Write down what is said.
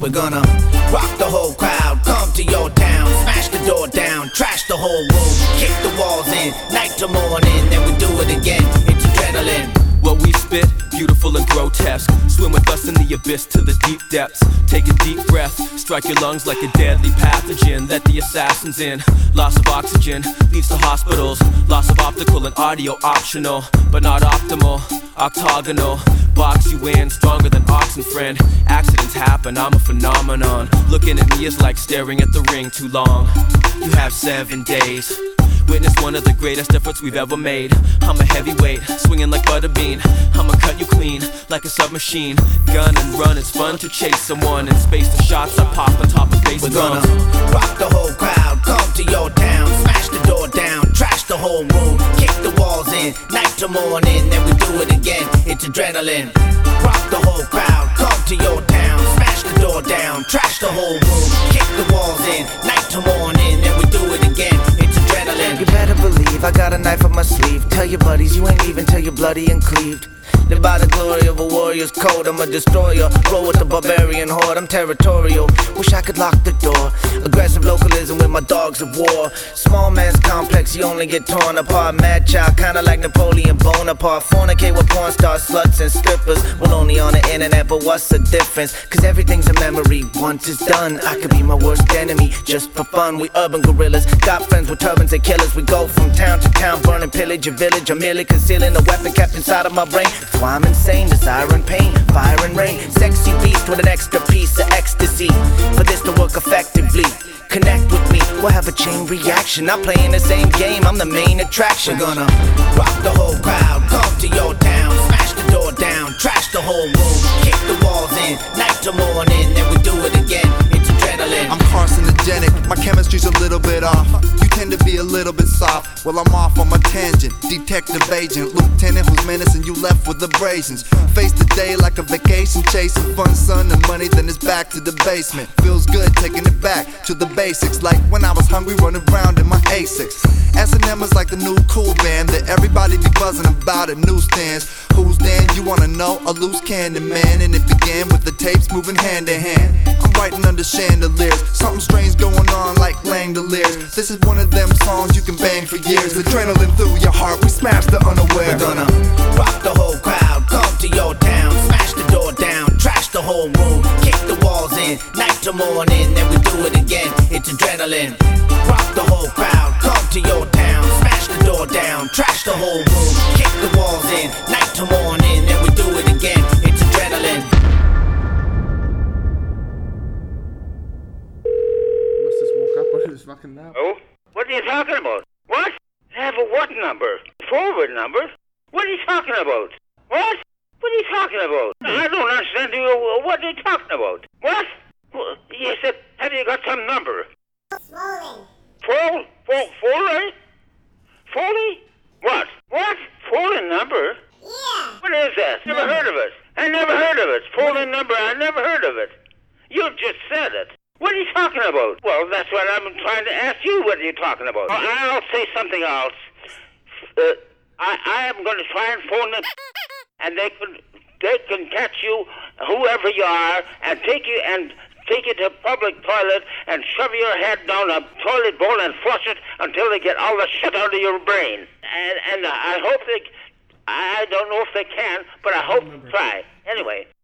We're gonna rock the whole crowd, come to your town, smash the door down, trash the whole room, kick the walls in, night to morning, then we do it again, it's adrenaline. What we spit, beautiful and grotesque. Swim with us in the abyss to the deep depths. Take a deep breath, strike your lungs like a deadly pathogen. Let the assassins in. Loss of oxygen leads to hospitals. Loss of optical and audio optional, but not optimal. Octagonal, box you in, stronger than oxen, friend. Accidents happen, I'm a phenomenon. Looking at me is like staring at the ring too long. You have 7 days. Witness one of the greatest efforts we've ever made. I'm a heavyweight, swinging like butterbean. I'ma cut you clean, like a submachine. Gun and run, it's fun to chase someone. In space the shots I pop on top of bass We're drums. gonna rock the whole crowd, come to your town, smash the door down, trash the whole room, kick the walls in, night to morning, then we do it again, it's adrenaline. Rock the whole crowd, come to your town, smash the door down, trash the whole room, kick the walls in, night to morning, then we do it again, it's adrenaline. You better believe I got a knife up my sleeve. Tell your buddies you ain't leaving till you're bloody and cleaved. Live by the glory of a warrior's code. I'm a destroyer, roll with the barbarian horde. I'm territorial, wish I could lock the door. Aggressive localism with my dogs of war. Small man's complex, you only get torn apart. Mad child, kinda like Napoleon Bonaparte. Fornicate with porn stars, sluts and strippers. Well, only on the internet, but what's the difference? Cause everything's a memory once it's done. I could be my worst enemy, just for fun. We urban gorillas, got friends with turbans and killers. We go from town to town, burning, pillage your village. I'm merely concealing a weapon kept inside of my brain. That's why I'm insane, desire and pain, fire and rain. Sexy beast with an extra piece of ecstasy. For this to work effectively, connect with me, we'll have a chain reaction. Not playing the same game, I'm the main attraction. We're gonna rock the whole crowd, come to your town, smash the door down, trash the whole room, kick the walls in, night to morning, then we do it again, it's adrenaline. I'm carcinogenic, my chemistry's a little bit off. You tend to be a little bit soft, well I'm off on my tangent. Detective agent, lieutenant who's menacing you left with abrasions. Face the day like a vacation, chasing fun, sun and money, then it's back to the basement. Feels good taking it back to the basics, like when I was hungry running around in my Asics. S&M is like the new cool band that everybody be buzzing about at newsstands. Who's Dan, you wanna know? A loose cannon man, and it began with the tapes moving hand in hand. I'm writing under chandeliers, something strange going on like Langoliers. This is one of them songs you can bang for years. Adrenaline through your heart, we smash the unaware. We're gonna rock the whole crowd, come to your town, smash the door down, trash the whole room, kick the walls in, night to morning, then we do it again, it's adrenaline. Rock the whole crowd, come to your town, smash the door down, trash the whole room, kick the walls in, night to morning, then we do it again, it's adrenaline. Must just walk up on his fucking now. Oh? What are you talking about? What? Have a what number? Forward number? What are you talking about? What? What are you talking about? I don't understand you. What are you talking about? What? You said, have you got some number? Falling. Falling? Falling? What? What? Falling number? Yeah. What is that? Never heard of it. I never heard of it. Falling number, I never heard of it. You just said it. What are you talking about? Well, that's what I'm trying to ask you. What are you talking about? I'll say something else. I am going to try and phone them, and they can catch you, whoever you are, and take you to a public toilet and shove your head down a toilet bowl and flush it until they get all the shit out of your brain. And I hope I don't know if they can, but I hope to try. Anyway.